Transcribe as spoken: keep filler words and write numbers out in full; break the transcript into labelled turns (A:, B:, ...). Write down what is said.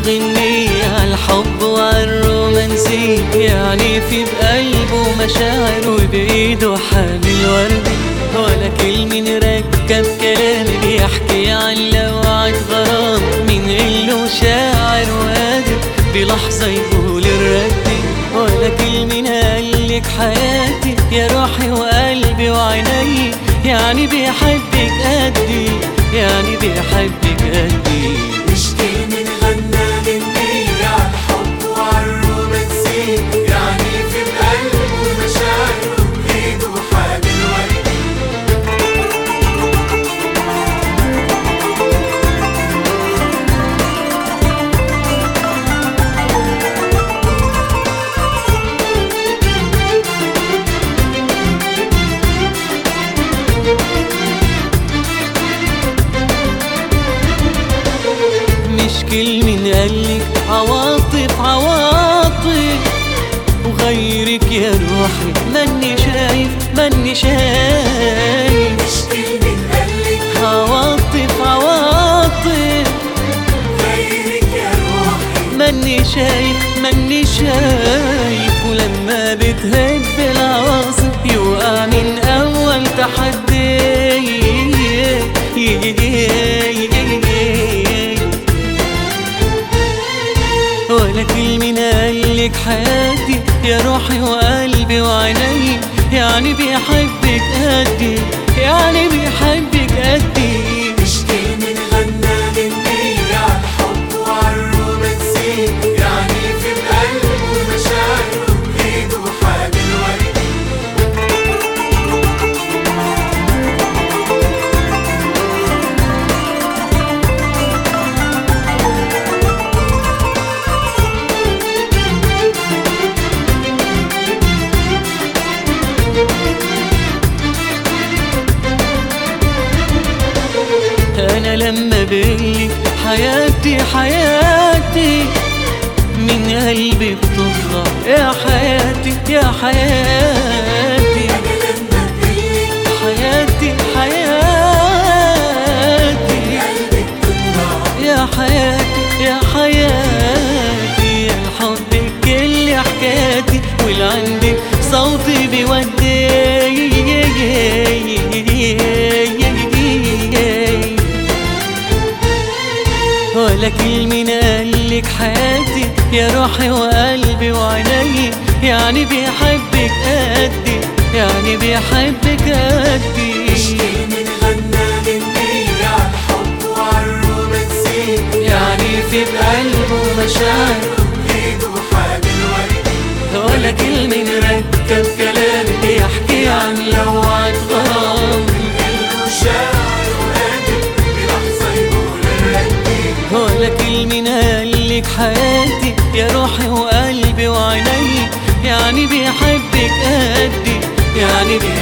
A: غنية عالحب وعالرومانسية، يعني في بقلبه مشاعر وبإيده حامل وردي، ولا كلمة نركب كلام بيحكي عن لوعة غرام، من قله شاعر وقادر بلحظة يقول الردي، ولا كلمة قالك حياتي يا روحي وقلبي وعيني، يعني بيحبك قدي، يعني بيحبك قدي.
B: مش كلمة غنى غنية عالحب وعالرومانسية، يعني في بقلبه مشاعر وبإيده حامل وردي.
A: مش كلمة قالك عواطف عواطف، وغيرك يا روحي ماني شايف ماني شايف.
B: مش كلمة قالك
A: عواطف عواطف،
B: غيرك يا روحي
A: ماني شايف ماني شايف، ولما بتهب العواصف يوقع من أول تحدي. ولا كلمة قالك حياتي يا روحي وقلبي وعيني، يعني بيحبك قدي، يعني بيحبك قدي.
B: مش كلمة غنى غنية عالحب وعالرومانسية، يعني في بقلبه مشاعر وبإيده حامل وردي.
A: أنا لما بقلك حياتي حياتي من قلبي بتطلع يا حياتي يا حياتي.
B: أنا لما بقلك
A: حياتي حياتي
B: قلبي بتطلع
A: يا حياتي يا حياتي، يا الحب كل حكاياتي والعندك صوتي بيودي. ولا كلمة قالك حياتي يا روحي وقلبي وعيني، يعني بيحبك قدي، يعني بيحبك قدي.
B: مش كلمة غنى غنية عالحب وعالرومانسية،
A: يعني في بقلبه مشاعر
B: وبإيده حامل وردي.
A: ولا كلمة نركب كلام بيحكي عن لوعة غرام،
B: قلبه شاعر وقادر بلحظة يقول الردي.
A: ولا كلمة قالك حياتي يا روحي وقلبي وعيني، يعني بيحبك قدي، يعني بيحبك